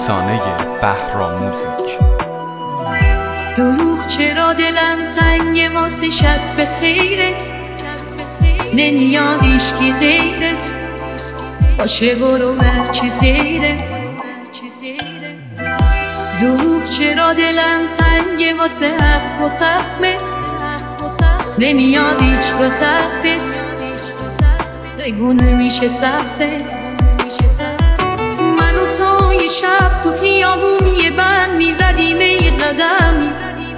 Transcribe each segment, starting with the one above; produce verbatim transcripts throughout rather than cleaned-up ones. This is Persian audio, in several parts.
افسانه بهراموزیک. دروغ چرا دلم تنگ واسه شب به خیرت، نمیاد ایشکی غیرت باشه، برو هرچی خیره. دروغ چرا دلم تنگ واسه حق و تخمت، نمیاد ایچ به خفت بگو نمیشه سختت. من و تو یه شب تو خیابون یه بند میزدیم یه قدم،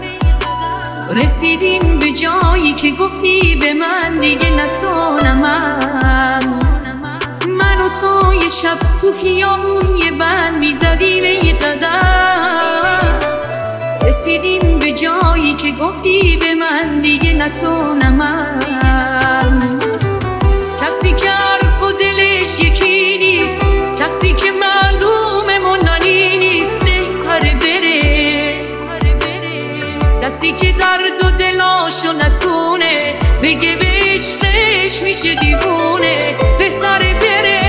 رسیدیم به جایی که گفتی به من دیگه نه تو نه من. من و تو یه شب تو خیابون یه بند میزدیم یه قدم، رسیدیم به جایی که گفتی به من دیگه نه تو نه من. کسی که حرف و دلش یکی نیست، کسی که معلومه موندنی نیست، بهتره بره. کسی که درد و دلاشو نتونه بگه به عشقش میشه دیوونه، بهتره بره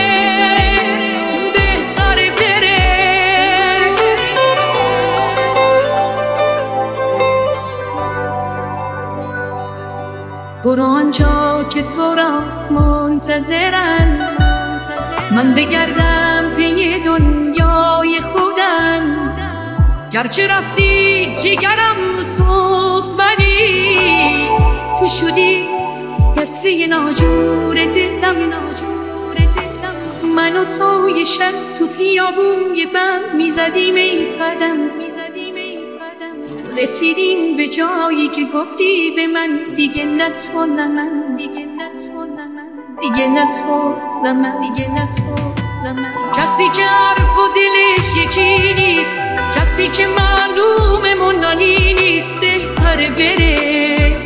بهتره بره. برو آنجا که تو را منتظرن، من بگردم پی دنیای خودم. گرچه رفتی جگرم سوخت ولی تو شدی مثل یه ناجور دلم. من و تو یه شب تو خیابون یه بند میزدیم این قدم، رسیدیم به جایی که گفتی به من دیگه نه تو نه من، دیگه نه تو نه من، دیگه نه تو نه من، دیگه نه تو نه من. کسی که حرف و دلش یکی نیست، کسی که معلومه موندنی نیست، بهتره بره.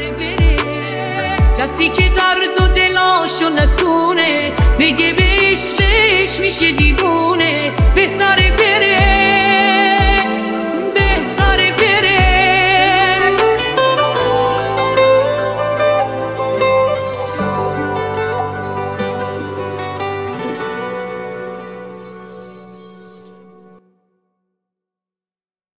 کسی که درد و دلاشو نتونه بگه به عشقش میشه دیوونه،